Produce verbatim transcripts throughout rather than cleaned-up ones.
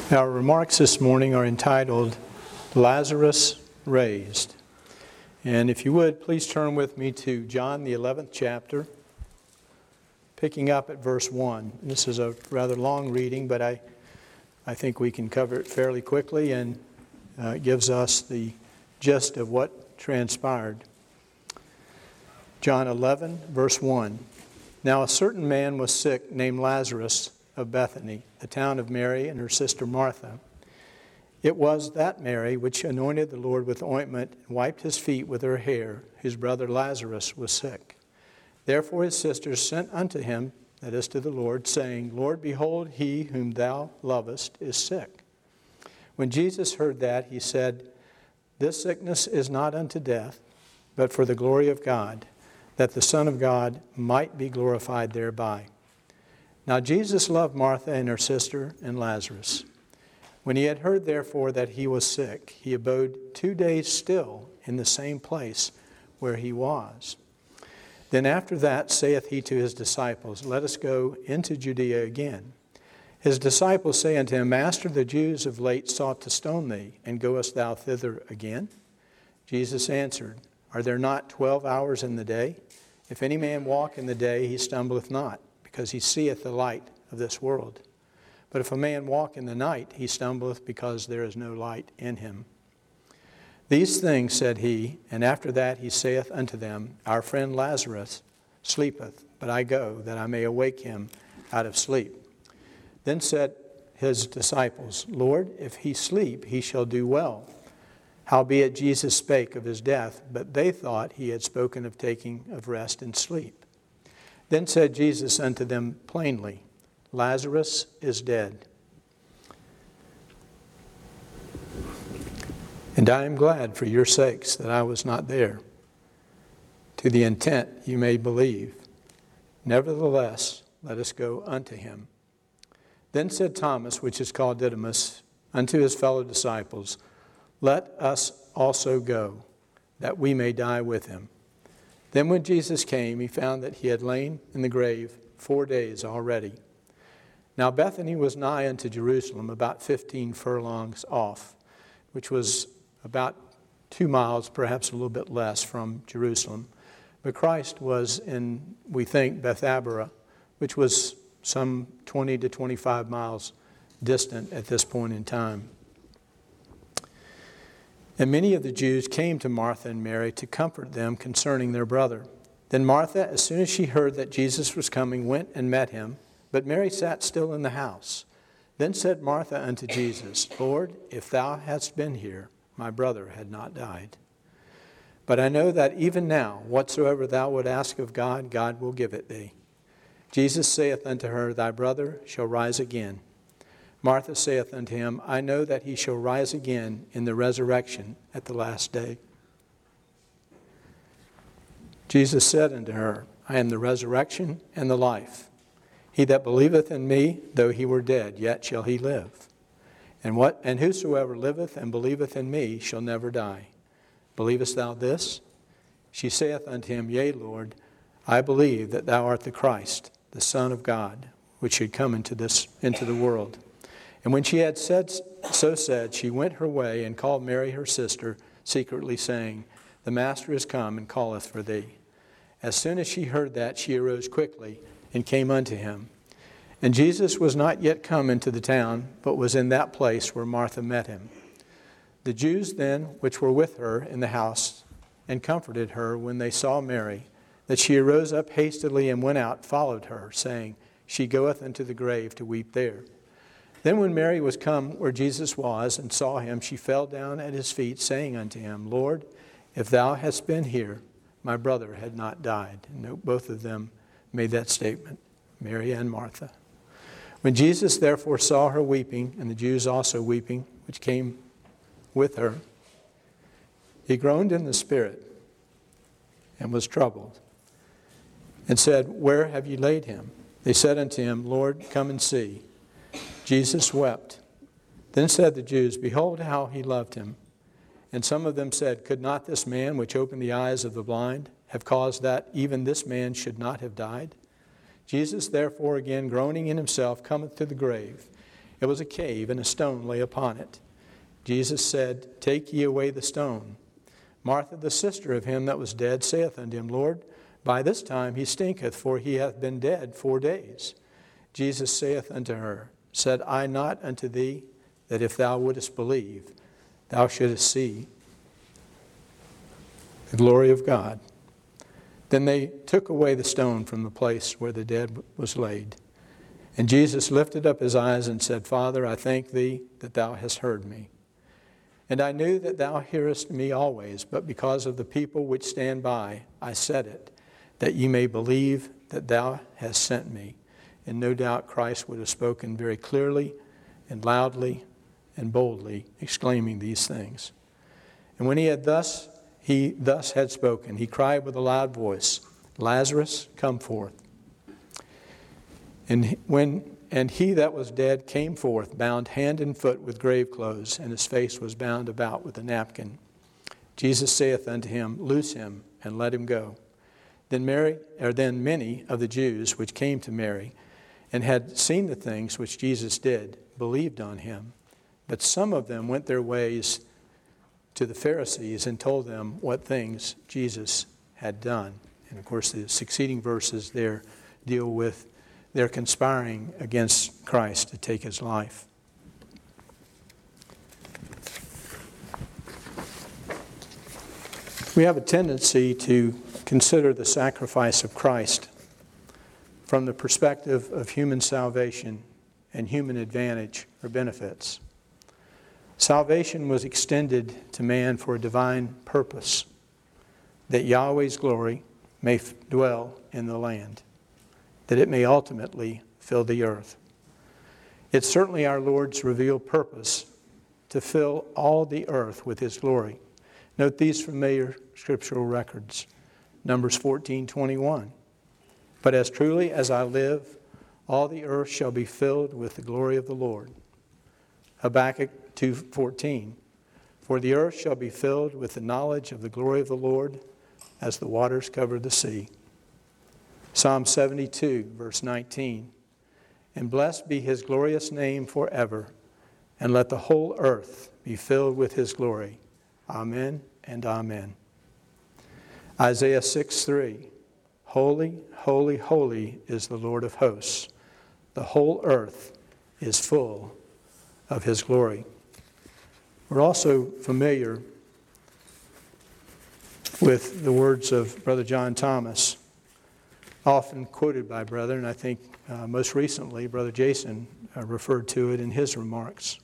Our remarks this morning are entitled, Lazarus Raised. And if you would, please turn with me to John, the eleventh chapter, picking up at verse one. This is a rather long reading, but I, I think we can cover it fairly quickly, and uh, it gives us the gist of what transpired. John eleven, verse one. Now a certain man was sick named Lazarus of Bethany, the town of Mary and her sister Martha. It was that Mary which anointed the Lord with ointment and wiped his feet with her hair, whose brother Lazarus was sick. Therefore his sisters sent unto him, that is to the Lord, saying, Lord, behold, he whom thou lovest is sick. When Jesus heard that, he said, This sickness is not unto death, but for the glory of God, that the Son of God might be glorified thereby. Now Jesus loved Martha and her sister and Lazarus. When he had heard therefore that he was sick, he abode two days still in the same place where he was. Then after that saith he to his disciples, Let us go into Judea again. His disciples say unto him, Master, the Jews of late sought to stone thee, and goest thou thither again? Jesus answered, Are there not twelve hours in the day? If any man walk in the day, he stumbleth not, because he seeth the light of this world. But if a man walk in the night, he stumbleth, because there is no light in him. These things said he, and after that he saith unto them, Our friend Lazarus sleepeth, but I go, that I may awake him out of sleep. Then said his disciples, Lord, if he sleep, he shall do well. Howbeit Jesus spake of his death, but they thought he had spoken of taking of rest and sleep. Then said Jesus unto them plainly, Lazarus is dead. And I am glad for your sakes that I was not there, to the intent you may believe. Nevertheless, let us go unto him. Then said Thomas, which is called Didymus, unto his fellow disciples, Let us also go, that we may die with him. Then when Jesus came, he found that he had lain in the grave four days already. Now Bethany was nigh unto Jerusalem, about fifteen furlongs off, which was about two miles, perhaps a little bit less, from Jerusalem. But Christ was in, we think, Bethabara, which was some twenty to twenty-five miles distant at this point in time. And many of the Jews came to Martha and Mary to comfort them concerning their brother. Then Martha, as soon as she heard that Jesus was coming, went and met him, but Mary sat still in the house. Then said Martha unto Jesus, Lord, if thou hadst been here, my brother had not died. But I know that even now, whatsoever thou would ask of God, God will give it thee. Jesus saith unto her, Thy brother shall rise again. Martha saith unto him, I know that he shall rise again in the resurrection at the last day. Jesus said unto her, I am the resurrection and the life. He that believeth in me, though he were dead, yet shall he live. And what and whosoever liveth and believeth in me shall never die. Believest thou this? She saith unto him, Yea, Lord, I believe that thou art the Christ, the Son of God, which should come into this into the world. And when she had said so said, she went her way and called Mary her sister secretly, saying, The Master is come and calleth for thee. As soon as she heard that, she arose quickly and came unto him. And Jesus was not yet come into the town, but was in that place where Martha met him. The Jews then, which were with her in the house, and comforted her when they saw Mary, that she arose up hastily and went out, followed her, saying, She goeth unto the grave to weep there. Then when Mary was come where Jesus was, and saw him, she fell down at his feet, saying unto him, Lord, if thou hadst been here, my brother had not died. And both of them made that statement, Mary and Martha. When Jesus therefore saw her weeping, and the Jews also weeping, which came with her, he groaned in the spirit, and was troubled, and said, Where have ye laid him? They said unto him, Lord, come and see. Jesus wept. Then said the Jews, Behold how he loved him. And some of them said, Could not this man which opened the eyes of the blind have caused that even this man should not have died? Jesus therefore again groaning in himself cometh to the grave. It was a cave, and a stone lay upon it. Jesus said, Take ye away the stone. Martha, the sister of him that was dead, saith unto him, Lord, by this time he stinketh, for he hath been dead four days. Jesus saith unto her, Said I not unto thee, that if thou wouldest believe, thou shouldest see the glory of God? Then they took away the stone from the place where the dead was laid. And Jesus lifted up his eyes and said, Father, I thank thee that thou hast heard me. And I knew that thou hearest me always, but because of the people which stand by, I said it, that ye may believe that thou hast sent me. And no doubt Christ would have spoken very clearly and loudly and boldly, exclaiming these things. And when he had thus he thus had spoken, he cried with a loud voice, Lazarus, come forth. And when and he that was dead came forth, bound hand and foot with grave clothes, and his face was bound about with a napkin. Jesus saith unto him, Loose him, and let him go. Then Mary, or then many of the Jews which came to Mary, and had seen the things which Jesus did, believed on him. But some of them went their ways to the Pharisees and told them what things Jesus had done. And of course, the succeeding verses there deal with their conspiring against Christ to take his life. We have a tendency to consider the sacrifice of Christ from the perspective of human salvation and human advantage or benefits. Salvation was extended to man for a divine purpose, that Yahweh's glory may f- dwell in the land, that it may ultimately fill the earth. It's certainly our Lord's revealed purpose to fill all the earth with his glory. Note these familiar scriptural records. Numbers fourteen twenty-one. But as truly as I live, all the earth shall be filled with the glory of the Lord. Habakkuk two fourteen. For the earth shall be filled with the knowledge of the glory of the Lord as the waters cover the sea. Psalm seventy-two, verse nineteen. And blessed be his glorious name forever, and let the whole earth be filled with his glory. Amen and amen. Isaiah six three. Holy, holy, holy is the Lord of hosts. The whole earth is full of his glory. We're also familiar with the words of Brother John Thomas, often quoted by Brother, and I think uh, most recently Brother Jason uh, referred to it in his remarks.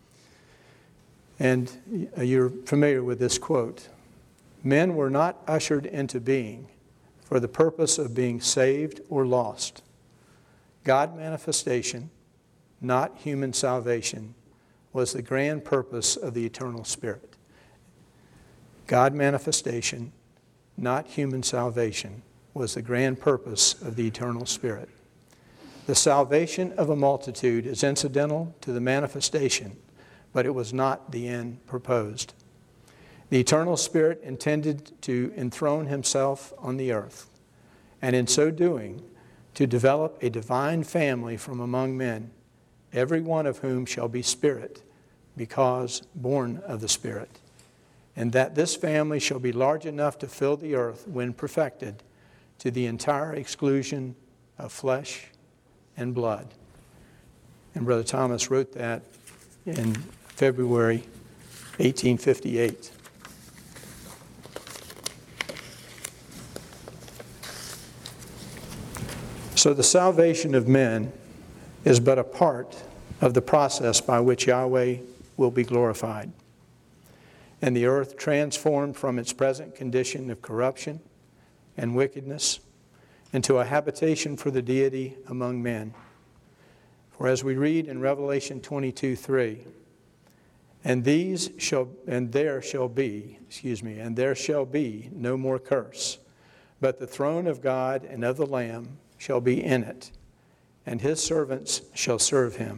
And uh, you're familiar with this quote. Men were not ushered into being for the purpose of being saved or lost. God manifestation, not human salvation, was the grand purpose of the eternal Spirit. God manifestation, not human salvation, was the grand purpose of the eternal Spirit. The salvation of a multitude is incidental to the manifestation, but it was not the end proposed. The eternal Spirit intended to enthrone himself on the earth, and in so doing, to develop a divine family from among men, every one of whom shall be spirit, because born of the Spirit, and that this family shall be large enough to fill the earth when perfected, to the entire exclusion of flesh and blood. And Brother Thomas wrote that in February eighteen fifty-eight. So the salvation of men is but a part of the process by which Yahweh will be glorified, and the earth transformed from its present condition of corruption and wickedness into a habitation for the deity among men. For as we read in Revelation twenty-two three, and these shall and there shall be, excuse me, and there shall be no more curse, but the throne of God and of the Lamb shall be in it, and his servants shall serve him.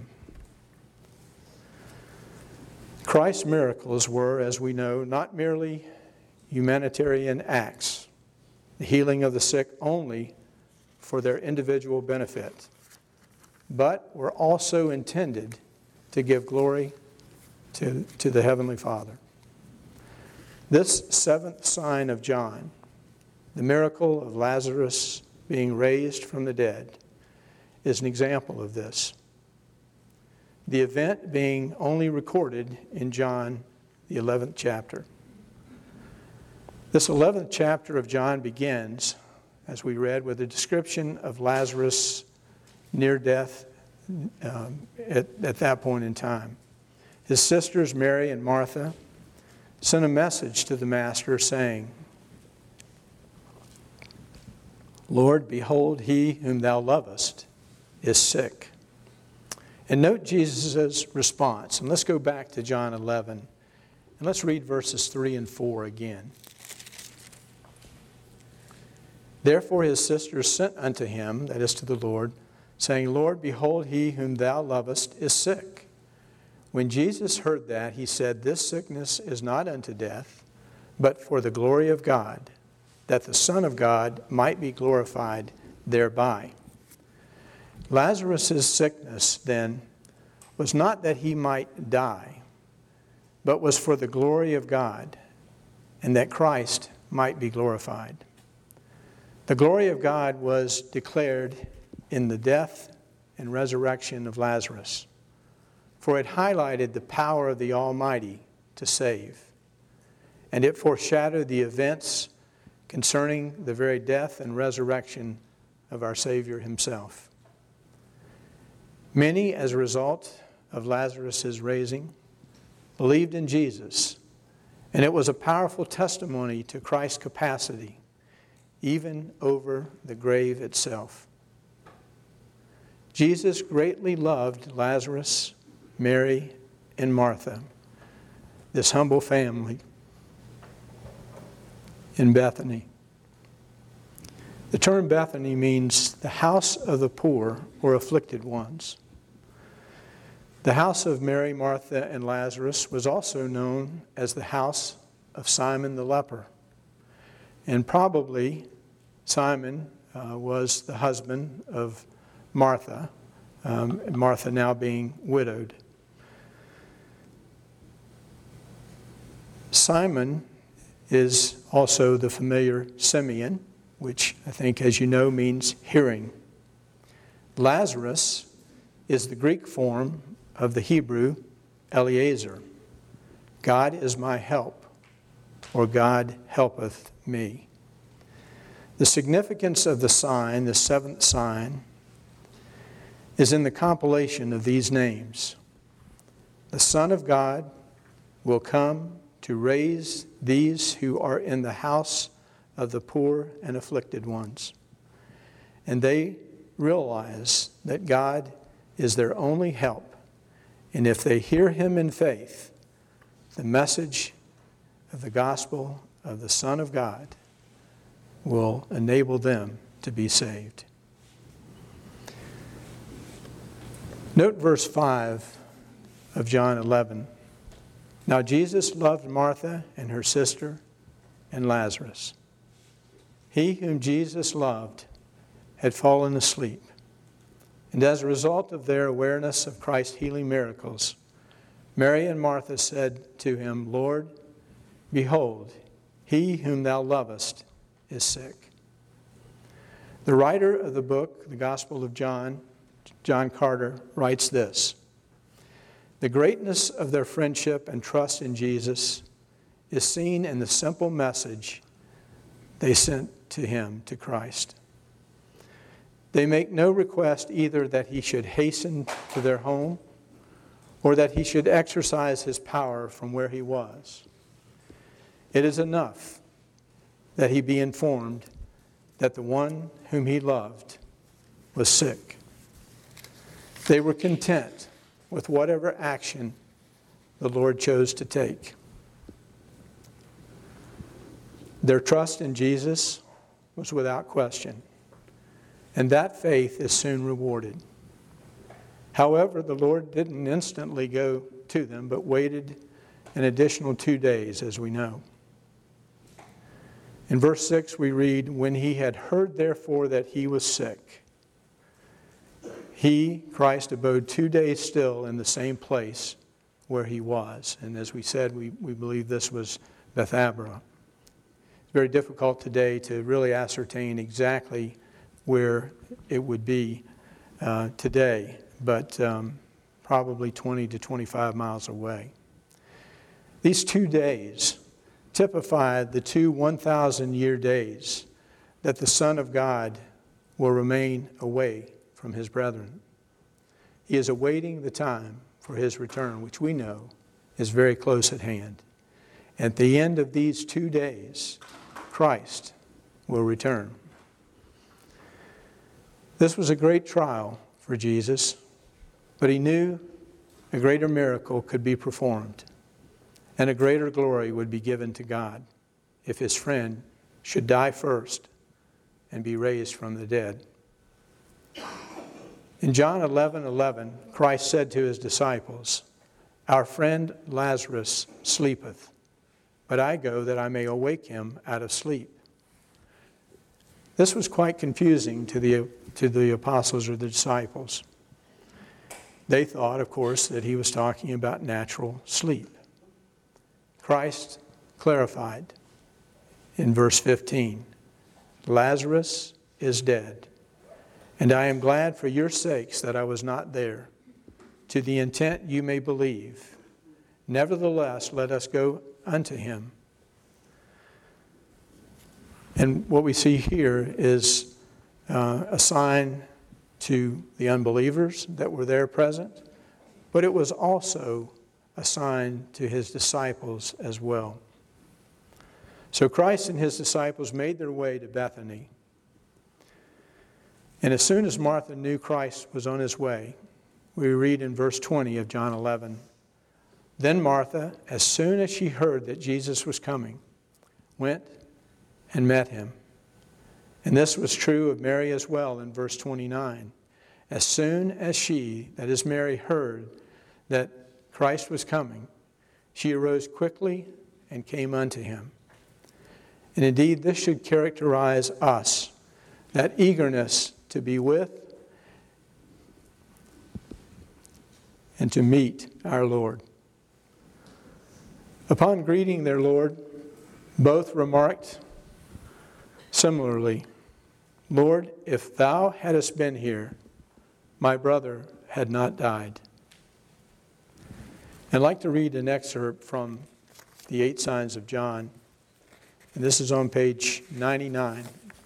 Christ's miracles were, as we know, not merely humanitarian acts, the healing of the sick only for their individual benefit, but were also intended to give glory to, to the Heavenly Father. This seventh sign of John, the miracle of Lazarus being raised from the dead, is an example of this. The event being only recorded in John, the eleventh chapter. This eleventh chapter of John begins, as we read, with a description of Lazarus' near death um, at, at that point in time. His sisters, Mary and Martha, sent a message to the Master saying, "Lord, behold, he whom thou lovest is sick." And note Jesus' response. And let's go back to John eleven. And let's read verses three and four again. "Therefore his sisters sent unto him," that is to the Lord, saying, "Lord, behold, he whom thou lovest is sick." When Jesus heard that, he said, "This sickness is not unto death, but for the glory of God, that the Son of God might be glorified thereby." Lazarus' sickness, then, was not that he might die, but was for the glory of God, and that Christ might be glorified. The glory of God was declared in the death and resurrection of Lazarus, for it highlighted the power of the Almighty to save, and it foreshadowed the events concerning the very death and resurrection of our Savior himself. Many, as a result of Lazarus' raising, believed in Jesus, and it was a powerful testimony to Christ's capacity, even over the grave itself. Jesus greatly loved Lazarus, Mary, and Martha, this humble family in Bethany. The term Bethany means the house of the poor or afflicted ones. The house of Mary, Martha, and Lazarus was also known as the house of Simon the leper. And probably Simon uh, was the husband of Martha, um, Martha now being widowed. Simon is also the familiar Simeon, which I think, as you know, means hearing. Lazarus is the Greek form of the Hebrew Eliezer. God is my help, or God helpeth me. The significance of the sign, the seventh sign, is in the compilation of these names. The Son of God will come to raise these who are in the house of the poor and afflicted ones. And they realize that God is their only help. And if they hear him in faith, the message of the gospel of the Son of God will enable them to be saved. Note verse five of John eleven. Now Jesus loved Martha and her sister and Lazarus. He whom Jesus loved had fallen asleep. And as a result of their awareness of Christ's healing miracles, Mary and Martha said to him, "Lord, behold, he whom thou lovest is sick." The writer of the book, the Gospel of John, John Carter, writes this: "The greatness of their friendship and trust in Jesus is seen in the simple message they sent to him, to Christ. They make no request either that he should hasten to their home or that he should exercise his power from where he was. It is enough that he be informed that the one whom he loved was sick. They were content with whatever action the Lord chose to take. Their trust in Jesus was without question, and that faith is soon rewarded. However, the Lord didn't instantly go to them, but waited an additional two days, as we know. In verse six we read, "When he had heard therefore that he was sick, he, Christ, abode two days still in the same place where he was. And as we said, we, we believe this was Bethabara. It's very difficult today to really ascertain exactly where it would be uh, today, but um, probably twenty to twenty-five miles away. These two days typified the two one thousand year days that the Son of God will remain away from his brethren. He is awaiting the time for his return, which we know is very close at hand. At the end of these two days, Christ will return. This was a great trial for Jesus, but he knew a greater miracle could be performed, and a greater glory would be given to God if his friend should die first and be raised from the dead. In John eleven eleven, Christ said to his disciples, "Our friend Lazarus sleepeth, but I go that I may awake him out of sleep." This was quite confusing to the, to the apostles or the disciples. They thought, of course, that he was talking about natural sleep. Christ clarified in verse fifteen, "Lazarus is dead, and I am glad for your sakes that I was not there, to the intent you may believe. Nevertheless, let us go unto him." And what we see here is uh, a sign to the unbelievers that were there present, but it was also a sign to his disciples as well. So Christ and his disciples made their way to Bethany. And as soon as Martha knew Christ was on his way, we read in verse twenty of John eleven, "Then Martha, as soon as she heard that Jesus was coming, went and met him." And this was true of Mary as well in verse twenty-nine. As soon as she, that is Mary, heard that Christ was coming, she arose quickly and came unto him. And indeed, this should characterize us, that eagerness to be with and to meet our Lord. Upon greeting their Lord, both remarked similarly, "Lord, if thou hadst been here, my brother had not died." I'd like to read an excerpt from the Eight Signs of John, and this is on page ninety-nine.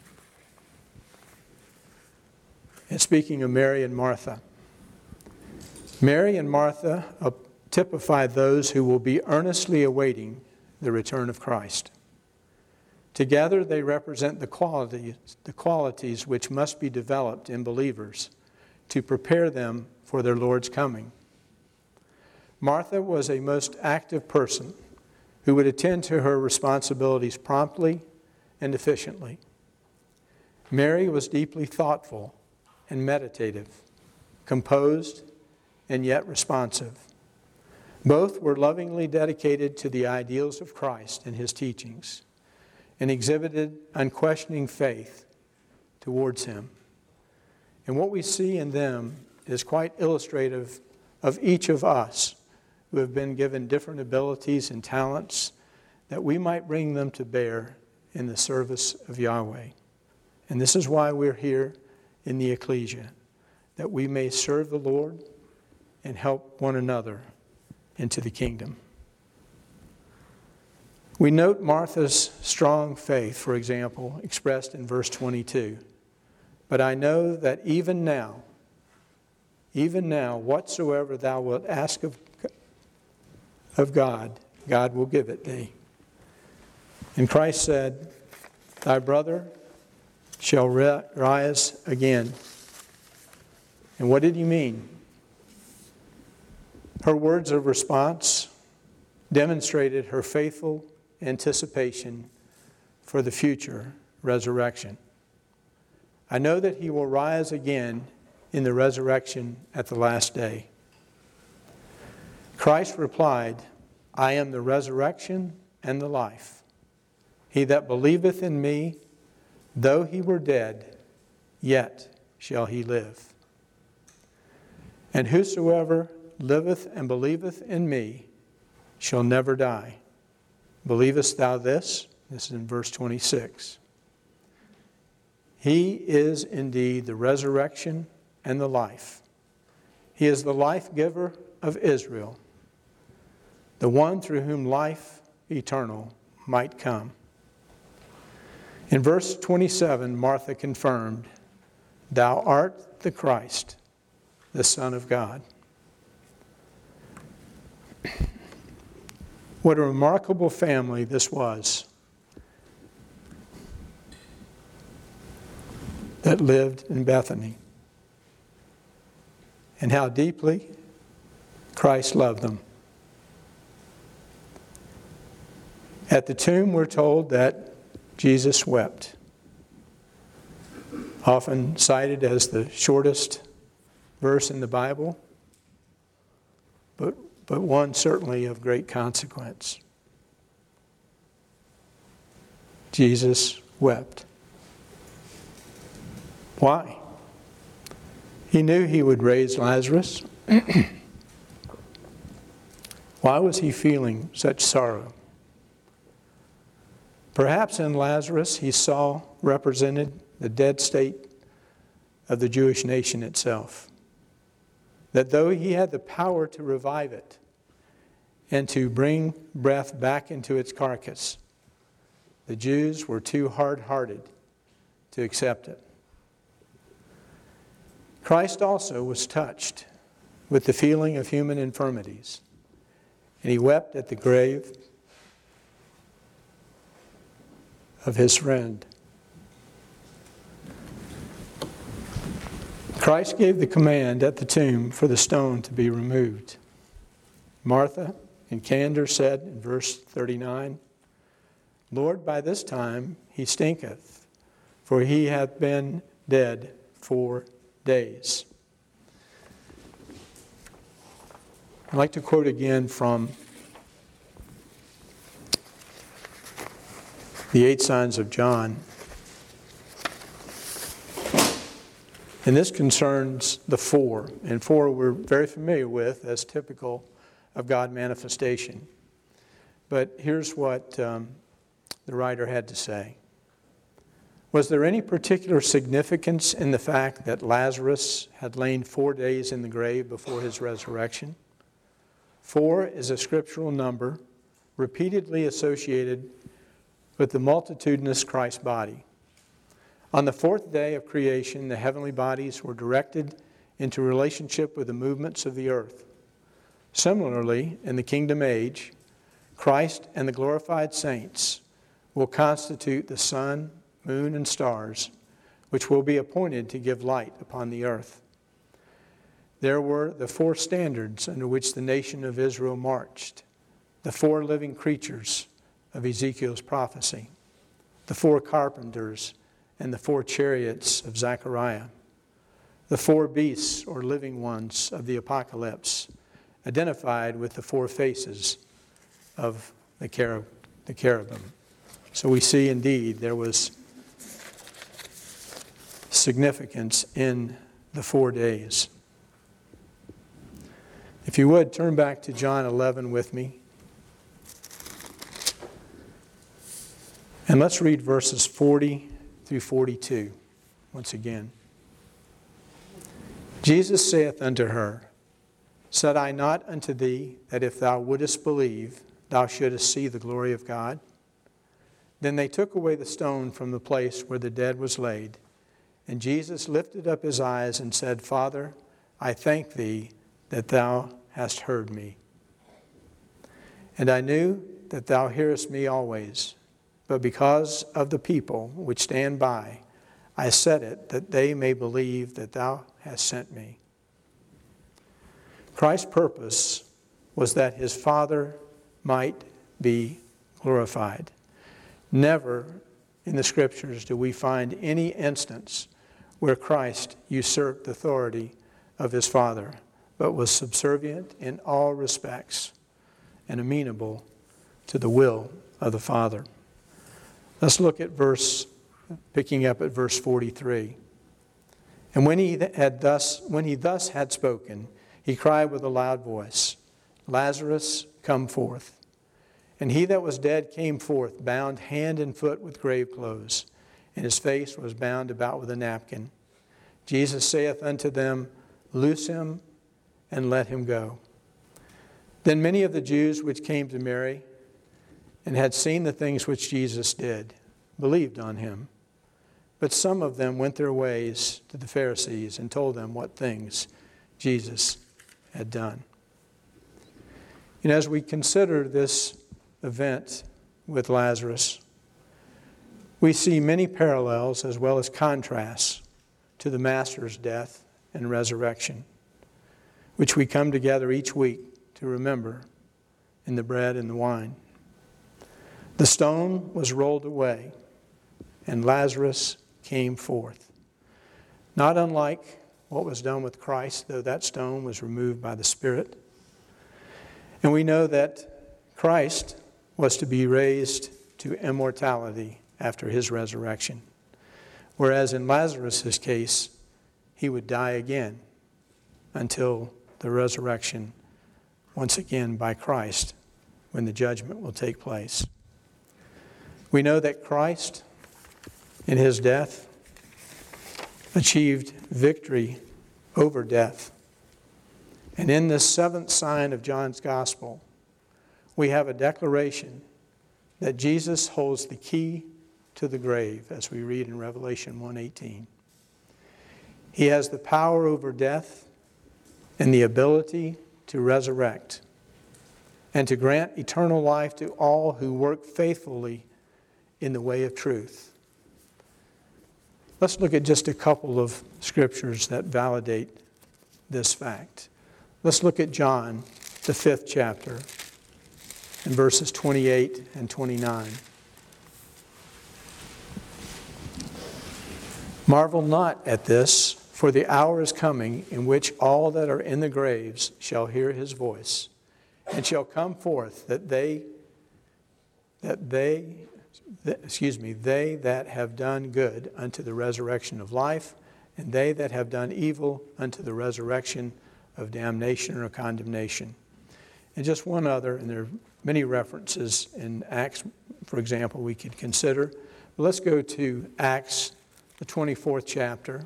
And speaking of Mary and Martha, Mary and Martha typify those who will be earnestly awaiting the return of Christ. Together they represent the qualities, the qualities which must be developed in believers to prepare them for their Lord's coming. Martha was a most active person who would attend to her responsibilities promptly and efficiently. Mary was deeply thoughtful and meditative, composed and yet responsive. Both were lovingly dedicated to the ideals of Christ and his teachings, and exhibited unquestioning faith towards him. And what we see in them is quite illustrative of each of us who have been given different abilities and talents, that we might bring them to bear in the service of Yahweh. And this is why we're here in the ecclesia, that we may serve the Lord and help one another into the kingdom. We note Martha's strong faith, for example, expressed in verse twenty-two. "But I know that even now, even now, whatsoever thou wilt ask of, of God, God will give it thee." And Christ said, "Thy brother shall rise again." And what did he mean? Her words of response demonstrated her faithful anticipation for the future resurrection. "I know that he will rise again in the resurrection at the last day." Christ replied, "I am the resurrection and the life. He that believeth in me, though he were dead, yet shall he live." And whosoever liveth and believeth in me shall never die. Believest thou this? This is in verse twenty-six. He is indeed the resurrection and the life. He is the life giver of Israel, the one through whom life eternal might come. In verse twenty-seven, Martha confirmed, Thou art the Christ, the Son of God. What a remarkable family this was that lived in Bethany, and how deeply Christ loved them. At the tomb, we're told that Jesus wept, often cited as the shortest verse in the Bible, but, but one certainly of great consequence. Jesus wept. Why? He knew he would raise Lazarus. Why was he feeling such sorrow? Perhaps in Lazarus he saw represented the dead state of the Jewish nation itself. That though he had the power to revive it and to bring breath back into its carcass, the Jews were too hard-hearted to accept it. Christ also was touched with the feeling of human infirmities, and he wept at the grave of his friend. Christ gave the command at the tomb for the stone to be removed. Martha, in candor, said in verse thirty-nine, Lord, by this time he stinketh, for he hath been dead four days. I'd like to quote again from the Eight Signs of John. And this concerns the four. And four we're very familiar with as typical of God manifestation. But here's what um, the writer had to say. Was there any particular significance in the fact that Lazarus had lain four days in the grave before his resurrection? Four is a scriptural number repeatedly associated with the multitudinous Christ body. On the fourth day of creation, the heavenly bodies were directed into relationship with the movements of the earth. Similarly, in the kingdom age, Christ and the glorified saints will constitute the sun, moon, and stars, which will be appointed to give light upon the earth. There were the four standards under which the nation of Israel marched, the four living creatures of Ezekiel's prophecy, the four carpenters and the four chariots of Zechariah, the four beasts or living ones of the apocalypse, identified with the four faces of the cherub, the cherubim. So we see indeed there was significance in the four days. If you would, turn back to John eleven with me. And let's read verses forty through forty-two once again. Jesus saith unto her, Said I not unto thee that if thou wouldest believe, thou shouldest see the glory of God? Then they took away the stone from the place where the dead was laid. And Jesus lifted up his eyes and said, Father, I thank thee that thou hast heard me. And I knew that thou hearest me always, but because of the people which stand by, I said it, that they may believe that thou hast sent me. Christ's purpose was that his Father might be glorified. Never in the Scriptures do we find any instance where Christ usurped the authority of his Father, but was subservient in all respects and amenable to the will of the Father. Let's look at verse, picking up at verse forty-three. And when he had thus, when he thus had spoken, he cried with a loud voice, Lazarus, come forth. And he that was dead came forth, bound hand and foot with grave clothes, and his face was bound about with a napkin. Jesus saith unto them, Loose him, and let him go. Then many of the Jews which came to Mary, and had seen the things which Jesus did, believed on him. But some of them went their ways to the Pharisees and told them what things Jesus had done. And as we consider this event with Lazarus, we see many parallels as well as contrasts to the Master's death and resurrection, which we come together each week to remember in the bread and the wine. The stone was rolled away, and Lazarus came forth. Not unlike what was done with Christ, though that stone was removed by the Spirit. And we know that Christ was to be raised to immortality after his resurrection, whereas in Lazarus' case, he would die again until the resurrection once again by Christ, when the judgment will take place. We know that Christ, in his death, achieved victory over death. And in this seventh sign of John's Gospel, we have a declaration that Jesus holds the key to the grave, as we read in Revelation one eighteen. He has the power over death and the ability to resurrect and to grant eternal life to all who work faithfully in the way of truth. Let's look at just a couple of scriptures that validate this fact. Let's look at John, the fifth chapter, in verses twenty-eight and twenty-nine. Marvel not at this, for the hour is coming in which all that are in the graves shall hear his voice, and shall come forth, that they, that they, that, excuse me, they that have done good unto the resurrection of life, and they that have done evil unto the resurrection of damnation or condemnation. And just one other, and there are many references in Acts, for example, we could consider. But let's go to Acts, the twenty-fourth chapter.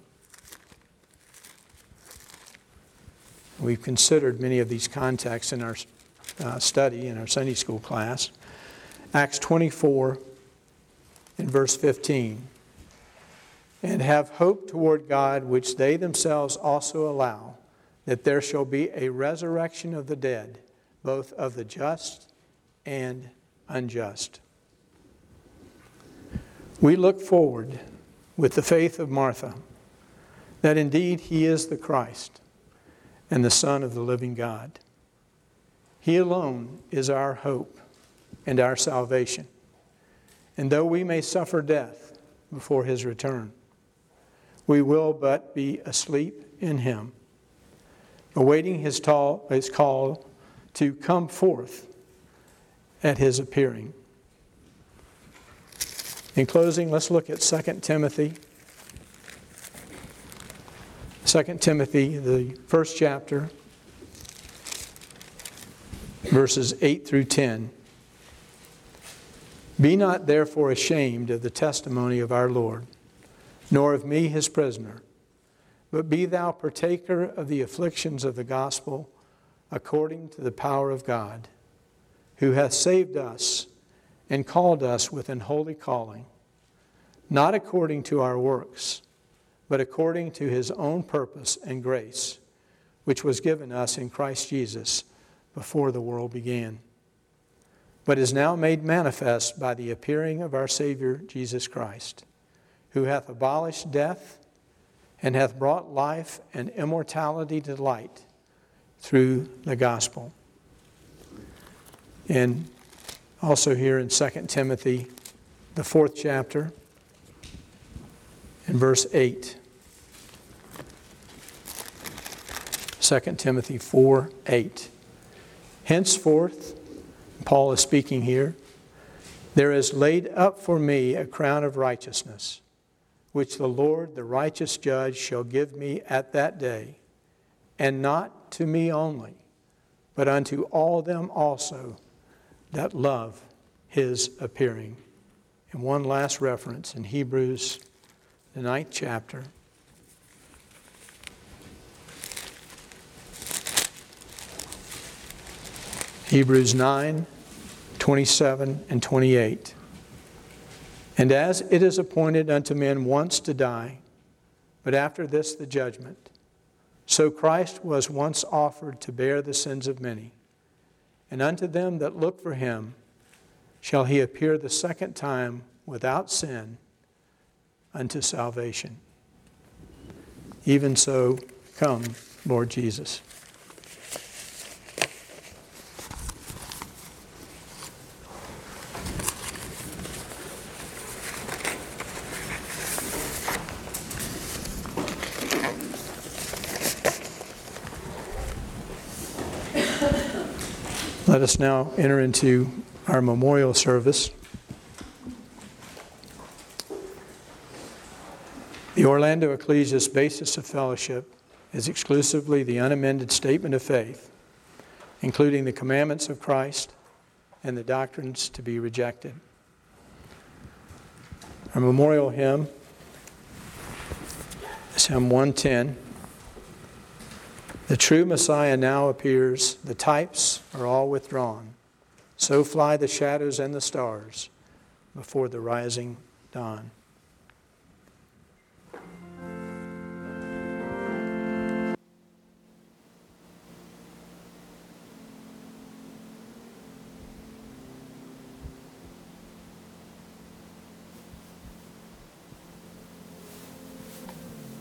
We've considered many of these contexts in our uh, study, in our Sunday school class. Acts twenty-four, in verse fifteen. And have hope toward God, which they themselves also allow, that there shall be a resurrection of the dead, both of the just and unjust. We look forward with the faith of Martha that indeed he is the Christ and the Son of the living God. He alone is our hope and our salvation. And though we may suffer death before his return, we will but be asleep in him, awaiting his, tall, his call to come forth at his appearing. In closing, let's look at Second Timothy. Second Timothy, the first chapter, verses eight through ten. Be not therefore ashamed of the testimony of our Lord, nor of me his prisoner, but be thou partaker of the afflictions of the gospel according to the power of God, who hath saved us and called us with an holy calling, not according to our works, but according to his own purpose and grace, which was given us in Christ Jesus before the world began, but is now made manifest by the appearing of our Savior Jesus Christ, who hath abolished death and hath brought life and immortality to light through the gospel. And also here in Second Timothy, the fourth chapter, in verse eight. Second Timothy four, eight. Henceforth, Paul is speaking here, there is laid up for me a crown of righteousness, which the Lord, the righteous judge, shall give me at that day, and not to me only, but unto all them also that love his appearing. And one last reference in Hebrews, the ninth chapter. Hebrews nine, twenty-seven and twenty-eight. And as it is appointed unto men once to die, but after this the judgment, so Christ was once offered to bear the sins of many. And unto them that look for him shall he appear the second time without sin unto salvation. Even so, come, Lord Jesus. Let us now enter into our memorial service. The Orlando Ecclesia's basis of fellowship is exclusively the unamended statement of faith, including the commandments of Christ and the doctrines to be rejected. Our memorial hymn is hymn one ten. The true Messiah now appears, the types are all withdrawn. So fly the shadows and the stars before the rising dawn.